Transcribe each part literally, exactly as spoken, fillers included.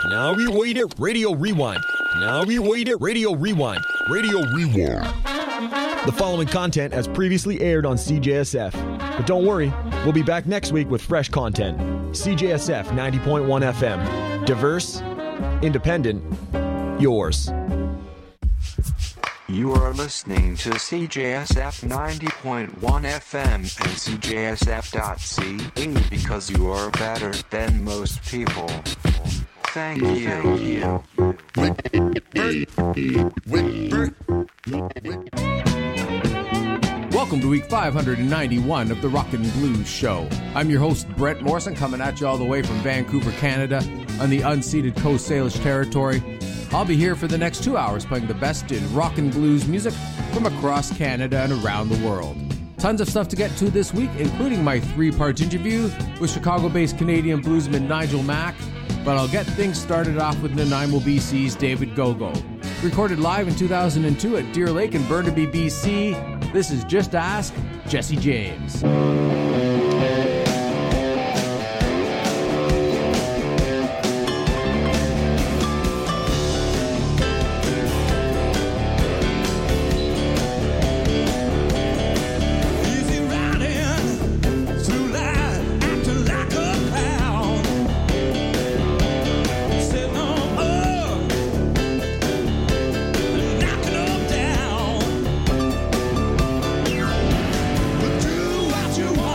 Now we wait it, Radio Rewind. Now we wait it, Radio Rewind. Radio Rewind. The following content as previously aired on C J S F. But don't worry, we'll be back next week with fresh content. C J S F ninety point one F M. Diverse, independent, yours. You are listening to C J S F ninety point one F M and C J S F dot C A because you are better than most people. Thank you. Welcome to week five hundred ninety-one of the Rockin' Blues Show. I'm your host, Brent Morrison, coming at you all the way from Vancouver, Canada, on the unceded Coast Salish territory. I'll be here for the next two hours playing the best in rock and blues music from across Canada and around the world. Tons of stuff to get to this week, including my three-part interview with Chicago-based Canadian bluesman Nigel Mack, but I'll get things started off with Nanaimo, B C's David Gogo. Recorded live in two thousand two at Deer Lake in Burnaby, B C, this is Just Ask Jesse James. You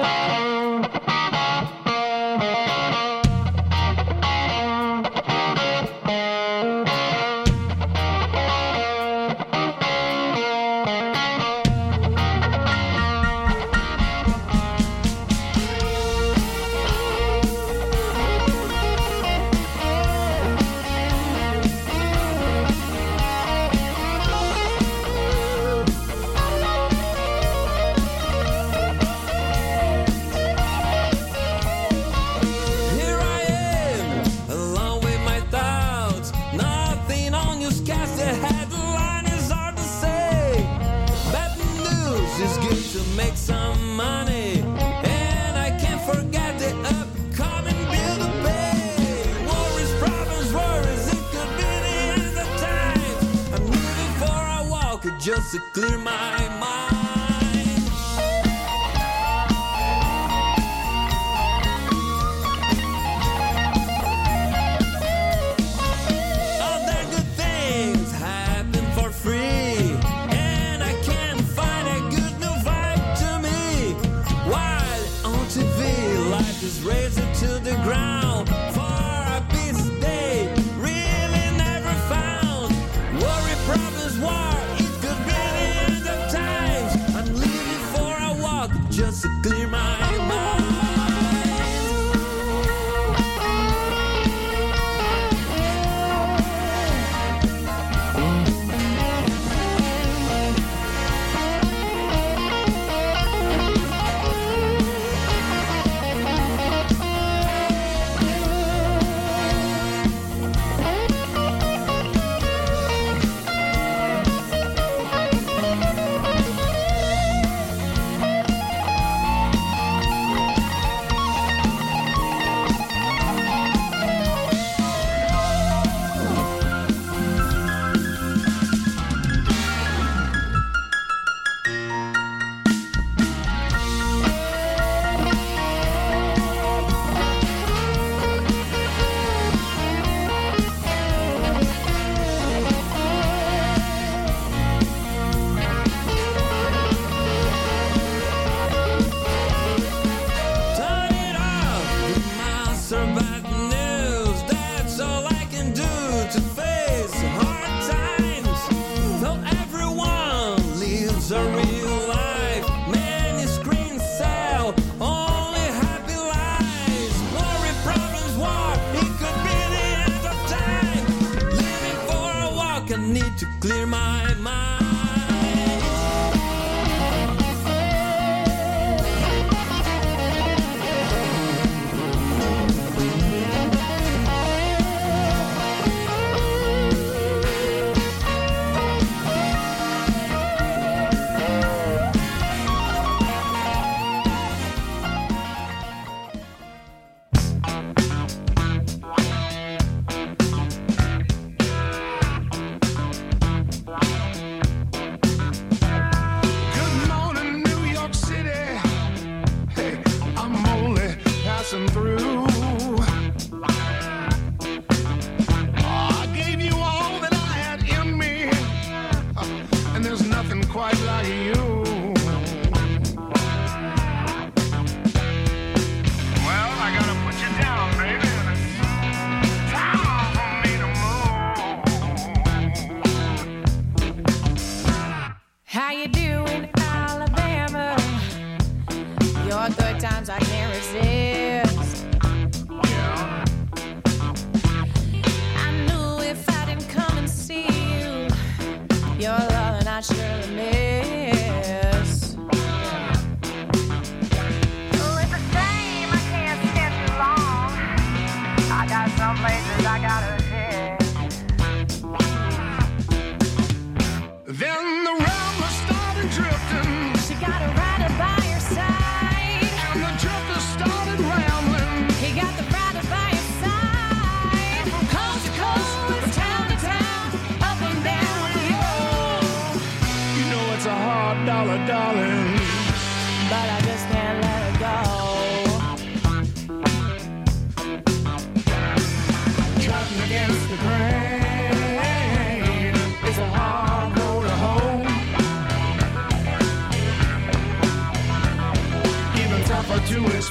Just to clear my mind. All the good things happen for free, and I can't find a good new vibe to me. While on T V, life is razor to the ground. For a peace day, really never found. Worry, problems, war. Just to clear my mind.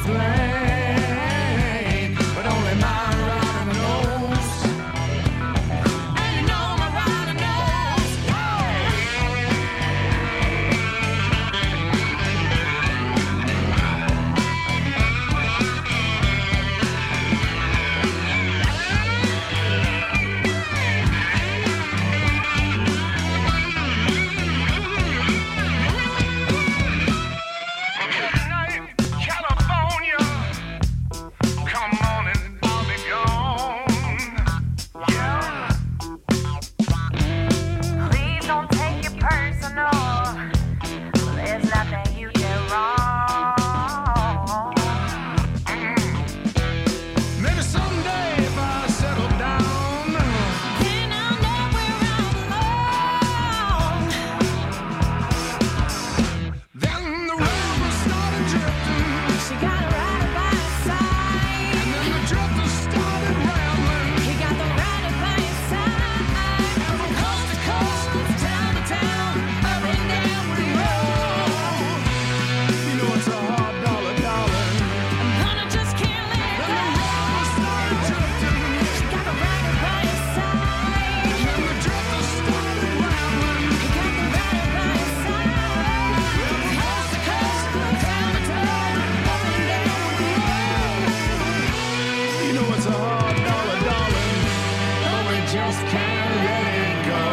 explain, but only my rider knows. And you know my rider knows. California, come on and I'll be gone. Yeah. Please don't take it personal. There's nothing you did wrong. Maybe someday if I settle down, Then I'll know where I belong. then the river started drifting, She got a rider by his side. and then the drifter started rambling. He got the rider by his side. From coast to coast, Town to town, up and down the road. you know it's a hard dollar, darling. Honey, just can't let Then go. the river started drifting, She got the rider by his side. and then the drifter started rambling. He got the rider by his side. Coast to coast, town to town, up and down the road. You know it's a hard dollar, darling, but we just can't let it go.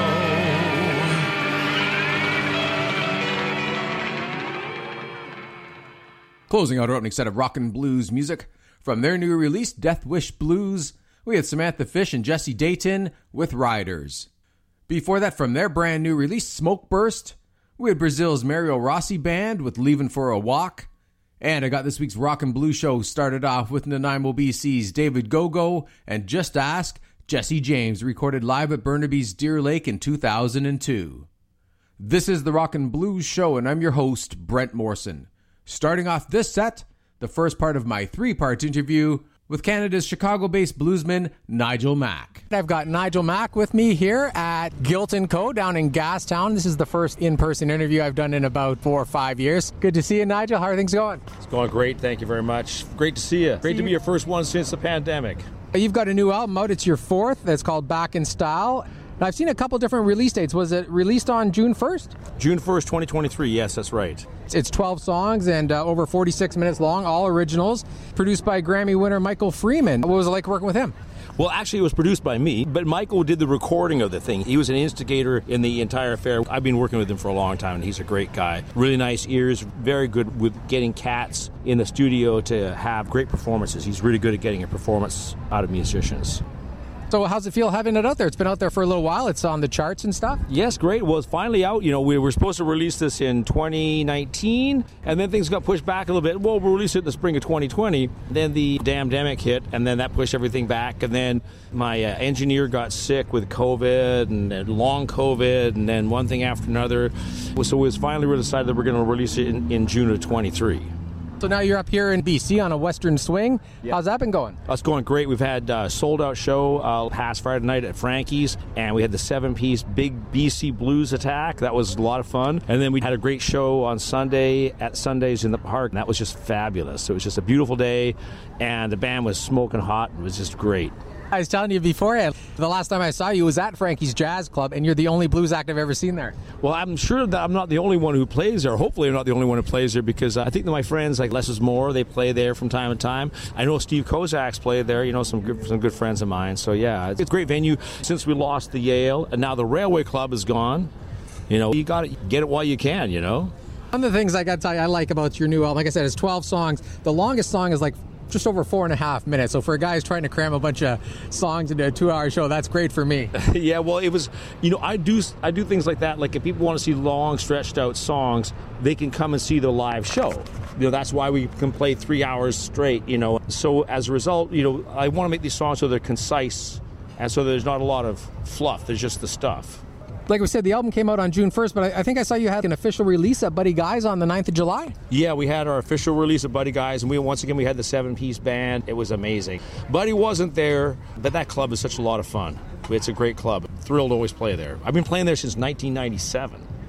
Closing out our opening set of rock and blues music from their new release, Death Wish Blues, we had Samantha Fish and Jesse Dayton with Riders. Before that, from their brand new release, Smoke Burst, we had Brazil's Mario Rossi Band with Leavin' for a Walk. And I got this week's rock and blues show started off with Nanaimo, B C's David Gogo and Just Ask, Jesse James, recorded live at Burnaby's Deer Lake in two thousand two. This is the Rock and Blues Show, and I'm your host, Brent Morrison. Starting off this set, the first part of my three-part interview with Canada's Chicago-based bluesman, Nigel Mack. I've got Nigel Mack with me here at Gilt and Co. down in Gastown. This is the first in-person interview I've done in about four or five years. Good to see you, Nigel. How are things going? It's going great. Thank you very much. Great to see you. Great to be your first one since the pandemic. You've got a new album out. It's your fourth. It's called Back in Style. Now, I've seen a couple different release dates. Was it released on June first? June first, twenty twenty-three. Yes, that's right. It's twelve songs and uh, over forty-six minutes long, all originals, produced by Grammy winner Michael Freeman. What was it like working with him? Well, actually, it was produced by me, but Michael did the recording of the thing. He was an instigator in the entire affair. I've been working with him for a long time, and he's a great guy. Really nice ears, very good with getting cats in the studio to have great performances. He's really good at getting a performance out of musicians. So how's it feel having it out there? It's been out there for a little while. It's on the charts and stuff. Yes, great. Well, it's finally out. You know, we were supposed to release this in twenty nineteen, and then things got pushed back a little bit. Well, we'll release it in the spring of twenty twenty. Then the damn-demic hit, and then that pushed everything back. And then my uh, engineer got sick with COVID and, and long COVID, and then one thing after another. So it was finally we decided that we're going to release it in, in June of twenty-three. So now you're up here in B C on a Western Swing. Yeah. How's that been going? It's going great. We've had a sold-out show uh, past Friday night at Frankie's, and we had the seven-piece Big B C Blues Attack. That was a lot of fun. And then we had a great show on Sunday at Sundays in the Park, and that was just fabulous. It was just a beautiful day, and the band was smoking hot. It was just great. I was telling you beforehand, the last time I saw you was at Frankie's Jazz Club, and you're the only blues act I've ever seen there. Well, I'm sure that I'm not the only one who plays there. Hopefully I'm not the only one who plays there, because I think that my friends like Less is More, they play there from time to time. I know Steve Kozak's played there, you know, some good, some good friends of mine. So, yeah, it's a great venue. Since we lost the Yale, and now the Railway Club is gone, you know, you got to get it while you can, you know. One of the things I got to tell you I like about your new album, like I said, is twelve songs. The longest song is like just over four and a half minutes. So for a guy who's trying to cram a bunch of songs into a two-hour show, that's great for me. Yeah, well, it was, you know, I do I do things like that. Like if people want to see long, stretched-out songs, they can come and see the live show. You know, that's why we can play three hours straight, you know. So as a result, you know, I want to make these songs so they're concise, and so there's not a lot of fluff. There's just the stuff. Like we said, the album came out on June first, but I, I think I saw you had an official release at Buddy Guy's on the ninth of July. Yeah, we had our official release of Buddy Guy's, and we once again we had the seven-piece band. It was amazing. Buddy wasn't there, but that club is such a lot of fun. It's a great club. Thrilled to always play there. I've been playing there since nineteen ninety-seven.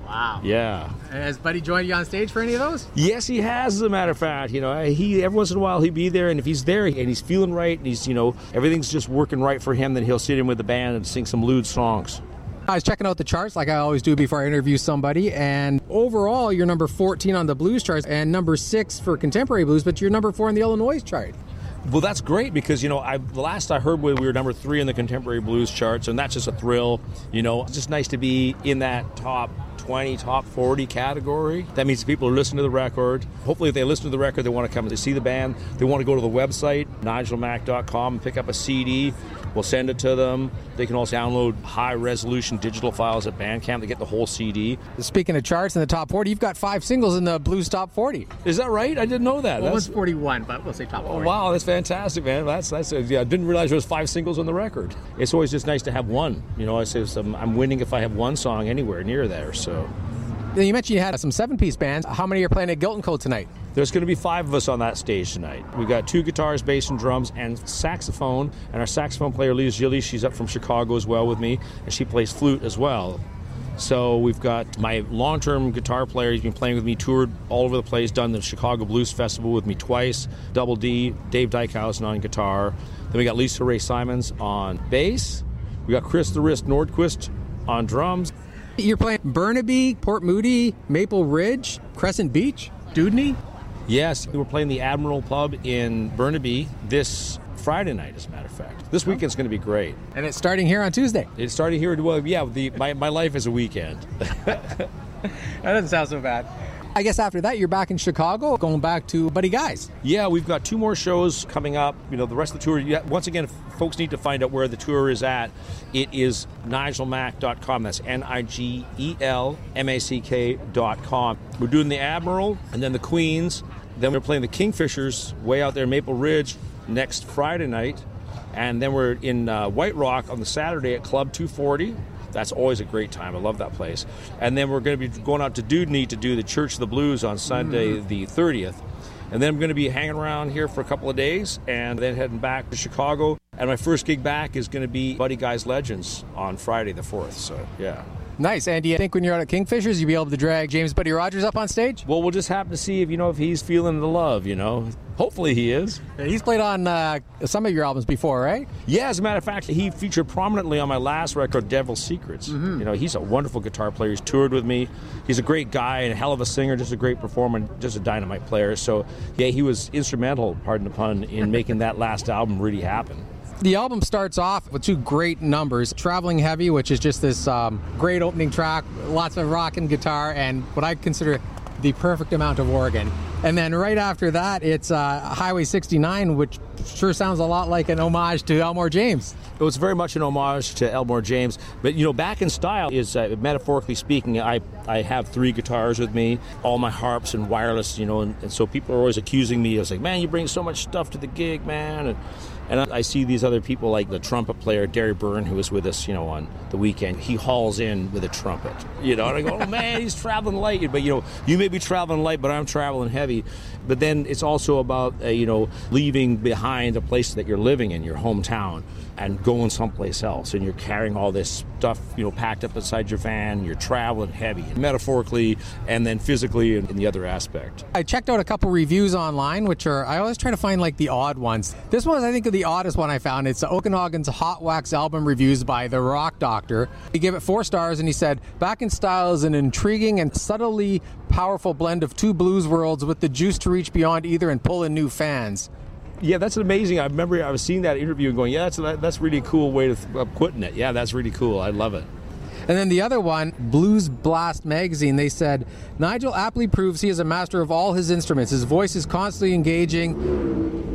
Wow. Yeah. Has Buddy joined you on stage for any of those? Yes, he has. As a matter of fact, you know, he every once in a while he'll be there, and if he's there and he's feeling right, and he's, you know, everything's just working right for him, then he'll sit in with the band and sing some lewd songs. I was checking out the charts like I always do before I interview somebody, and overall you're number fourteen on the blues charts and number six for contemporary blues, but you're number four in the Illinois chart. Well, that's great because, you know, I, the last I heard we were number three in the contemporary blues charts, and that's just a thrill. You know, it's just nice to be in that top twenty, top forty category. That means people are listening to the record. Hopefully, if they listen to the record, they want to come and see the band. They want to go to the website, nigel mack dot com, and pick up a C D. We'll send it to them. They can also download high-resolution digital files at Bandcamp to get the whole C D. Speaking of charts in the top forty, you've got five singles in the blues top forty. Is that right? I didn't know that. Well, That's- one's forty-one, but we'll say top Oh, forty. wow, that's fantastic, man. That's that's yeah. I didn't realize there was five singles on the record. It's always just nice to have one. You know, I say I'm, I'm winning if I have one song anywhere near there. So Then you mentioned you had some seven-piece bands. How many are playing at Gilton Code tonight? there's going to be five of us on that stage tonight. We've got two guitars, bass, and drums, and saxophone. And our saxophone player, Lisa Gilly, she's up from Chicago as well with me, and she plays flute as well. So we've got my long-term guitar player. He's been playing with me, toured all over the place, done the Chicago Blues Festival with me twice. Double D, Dave Dykhuizen on guitar. Then we got Lisa Ray Simons on bass. We got Chris the Wrist Nordquist on drums. You're playing Burnaby, Port Moody, Maple Ridge, Crescent Beach, Dudney. Yes, we're playing the Admiral Pub in Burnaby this Friday night, as a matter of fact. This weekend's going to be great. And it's starting here on Tuesday. It's starting here. Well, yeah, the, my, my life is a weekend. That doesn't sound so bad. I guess after that, you're back in Chicago, going back to Buddy Guy's. Yeah, we've got two more shows coming up. You know, the rest of the tour, yeah, once again, if folks need to find out where the tour is at, it is nigel mack dot com. That's N I G E L M A C K dot com. We're doing the Admiral and then the Queens. Then we're playing the Kingfishers way out there in Maple Ridge next Friday night. And then we're in uh, White Rock on the Saturday at Club two forty. That's always a great time. I love that place. And then we're going to be going out to Dudney to do the Church of the Blues on Sunday mm. the thirtieth. And then I'm going to be hanging around here for a couple of days and then heading back to Chicago. And my first gig back is going to be Buddy Guy's Legends on Friday the fourth. So, yeah. Nice. And do you think when you're out at Kingfishers, you'll be able to drag James Buddy Rogers up on stage? Well, we'll just have to see if, you know, if he's feeling the love, you know. Hopefully he is. He's played on uh, some of your albums before, right? Yeah, as a matter of fact, he featured prominently on my last record, Devil's Secrets. Mm-hmm. You know, he's a wonderful guitar player. He's toured with me. He's a great guy and a hell of a singer, just a great performer, just a dynamite player. So, yeah, he was instrumental, pardon the pun, in making that last album really happen. The album starts off with two great numbers, Traveling Heavy, which is just this um, great opening track, lots of rock and guitar, and what I consider the perfect amount of organ. And then right after that, it's uh, Highway sixty-nine, which sure sounds a lot like an homage to Elmore James. It was very much an homage to Elmore James. But, you know, Back in Style is, uh, metaphorically speaking, I, I have three guitars with me, all my harps and wireless, you know, and, and so people are always accusing me. I was like, man, you bring so much stuff to the gig, man. And, and I, I see these other people like the trumpet player, Derry Byrne, who was with us, you know, on the weekend. He hauls in with a trumpet, you know, and I go, oh, man, he's traveling light. But, you know, you may be traveling light, but I'm traveling heavy. But then it's also about, uh, you know, leaving behind the place that you're living in, your hometown, and going someplace else. And you're carrying all this stuff, you know, packed up inside your van. You're traveling heavy, metaphorically, and then physically in, in the other aspect. I checked out a couple reviews online, which are, I always try to find like the odd ones. This one, I think, is the oddest one I found. It's Okanagan's Hot Wax album reviews by The Rock Doctor. He gave it four stars and he said, Back in Style is an intriguing and subtly powerful blend of two blues worlds with the juice to reach beyond either and pull in new fans. Yeah, that's amazing. I remember I was seeing that interview and going, yeah, that's a, that's a really cool way of uh, putting it. Yeah, that's really cool. I love it. And then the other one, Blues Blast magazine, they said, Nigel aptly proves he is a master of all his instruments. His voice is constantly engaging.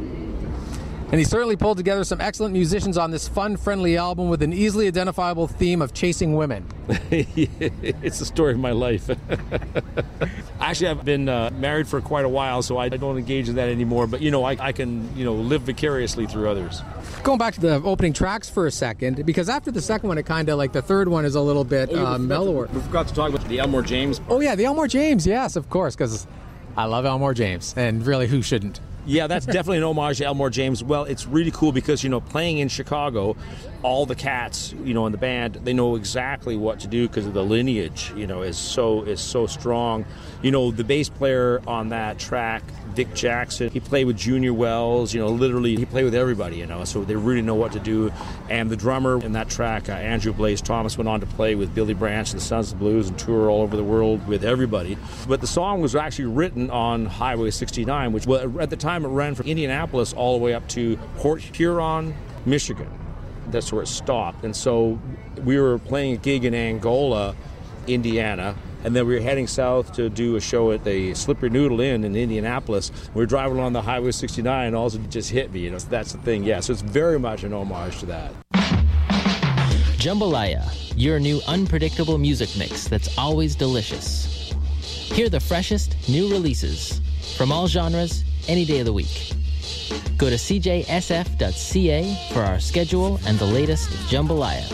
And he certainly pulled together some excellent musicians on this fun-friendly album with an easily identifiable theme of chasing women. It's the story of my life. Actually, I've been uh, married for quite a while, so I don't engage in that anymore. But, you know, I, I can, you know, live vicariously through others. Going back to the opening tracks for a second, because after the second one, it kind of, like, the third one is a little bit oh, uh, mellower. We forgot to talk about the Elmore James. Oh, yeah, the Elmore James, yes, of course, because I love Elmore James, and really, who shouldn't? Yeah, that's definitely an homage to Elmore James. Well, it's really cool because, you know, playing in Chicago, all the cats, you know, in the band, they know exactly what to do because of the lineage, you know, is so is so strong. You know, the bass player on that track, Dick Jackson, he played with Junior Wells, you know, literally he played with everybody, you know, so they really know what to do. And the drummer in that track, uh, Andrew Blaze Thomas, went on to play with Billy Branch and the Sons of Blues and tour all over the world with everybody. But the song was actually written on Highway sixty-nine, which well, at the time it ran from Indianapolis all the way up to Port Huron, Michigan. That's where it stopped. And so we were playing a gig in Angola, Indiana, and then we were heading south to do a show at the Slippery Noodle Inn in Indianapolis. We were driving along the Highway sixty-nine, and all of a sudden it just hit me. You know, so that's the thing. Yeah, so it's very much an homage to that. Jambalaya, your new unpredictable music mix that's always delicious. Hear the freshest new releases from all genres, any day of the week. Go to c j s f dot c a for our schedule and the latest Jambalaya.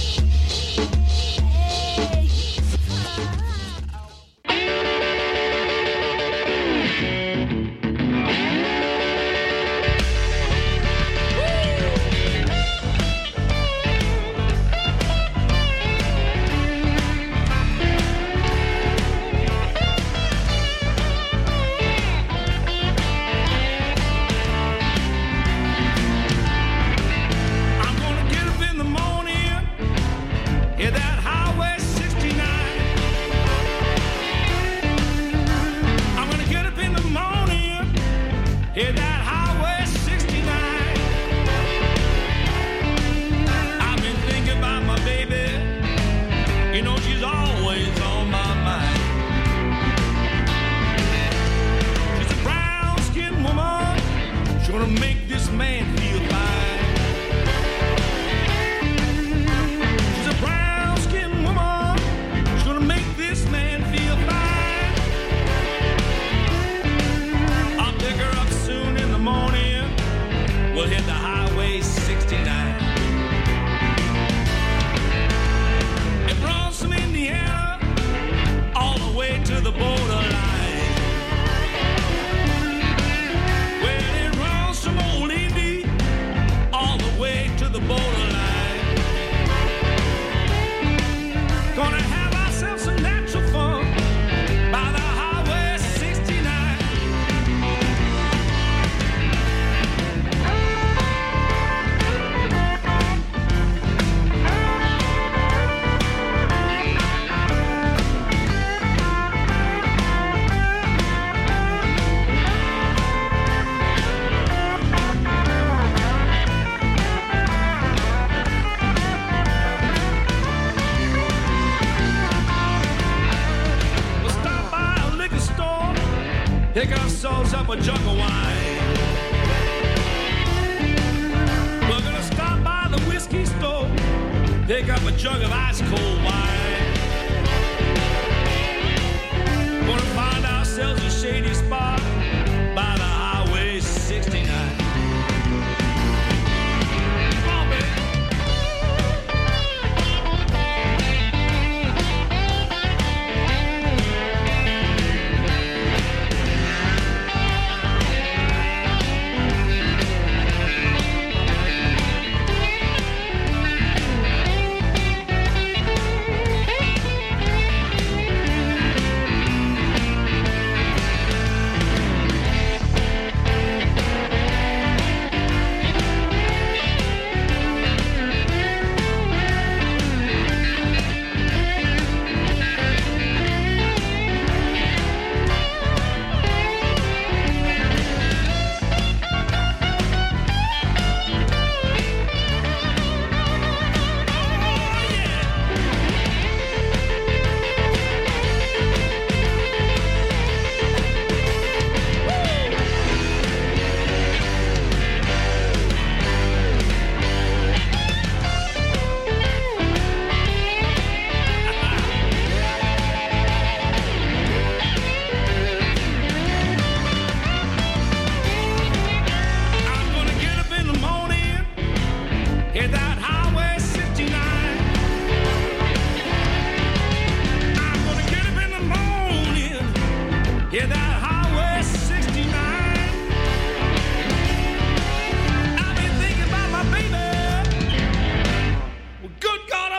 I'm gonna get up in the morning, hit that highway sixty-nine. I'm gonna get up in the morning, hit that highway sixty-nine. I've been thinking about my baby, you know she's always on my mind. She's a brown-skinned woman, she's gonna make this man feel fine. She's a brown-skinned woman, she's gonna make this man feel fine. I'll pick her up soon in the morning, we'll hit the highway sixty-nine. It runs from Indiana all the way to the borderline. Well, it runs from old Indy all the way to the borderline. Gonna have ourselves some natural fun by the highway sixty-nine. We'll stop by a liquor store, pick ourselves up a jug of wine. We're gonna stop by the whiskey store, pick up a jug of ice cold wine. Gonna find ourselves a shady spot by the highway sixty-nine. Come on, baby.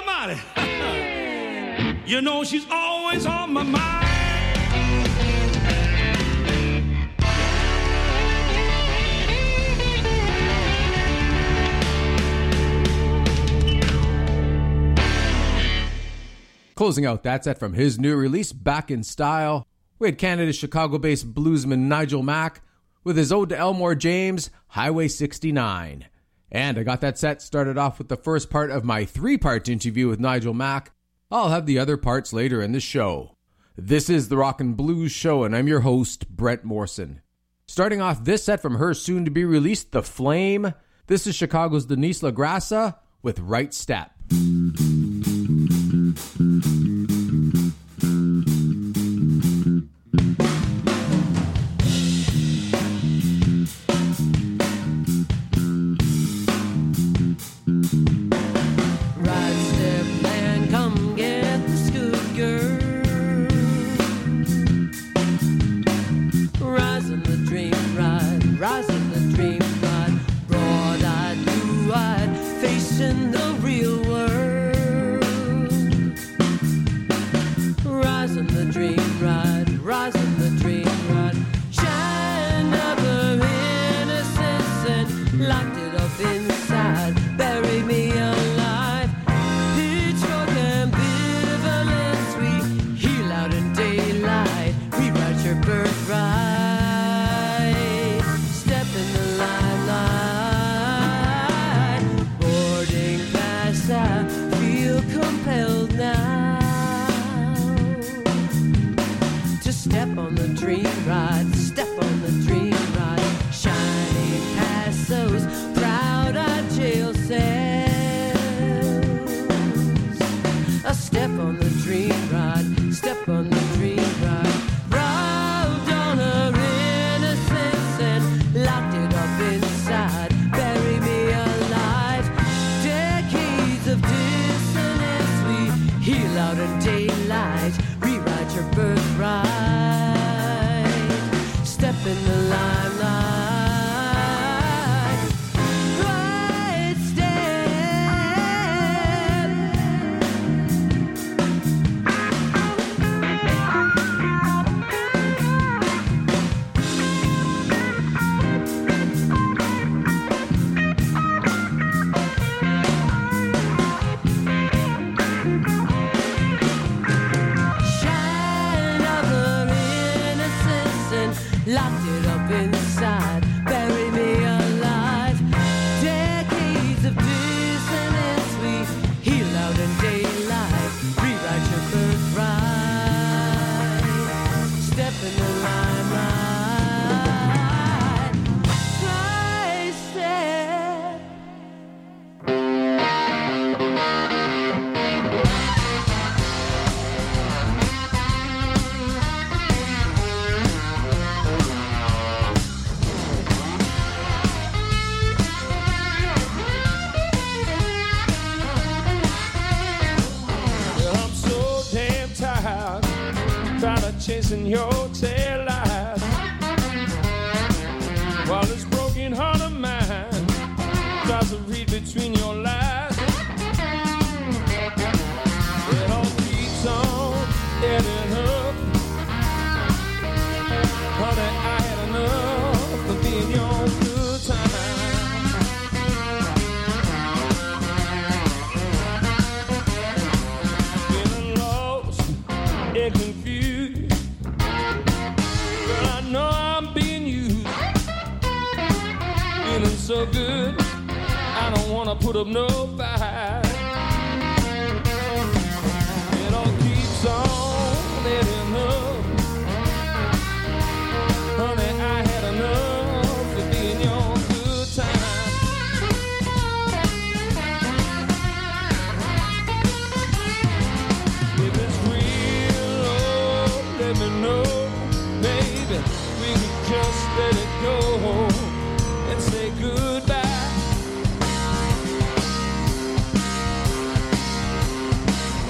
Almighty. You know she's always on my mind. Closing out that set from his new release, Back in Style, we had Canada's Chicago-based bluesman Nigel Mack with his ode to Elmore James, Highway sixty-nine. And I got that set started off with the first part of my three-part interview with Nigel Mack. I'll have the other parts later in the show. This is the Rock and Blues Show, and I'm your host, Brett Morrison. Starting off this set from her soon-to-be-released The Flame, this is Chicago's Denise LaGrassa with Right Step. Chasing your tail light while this broken heart of mine tries to read between your lies. It all keeps on adding up. Honey, I had enough of being your good time. Feeling lost and confused. So good, I don't wanna put up no fight.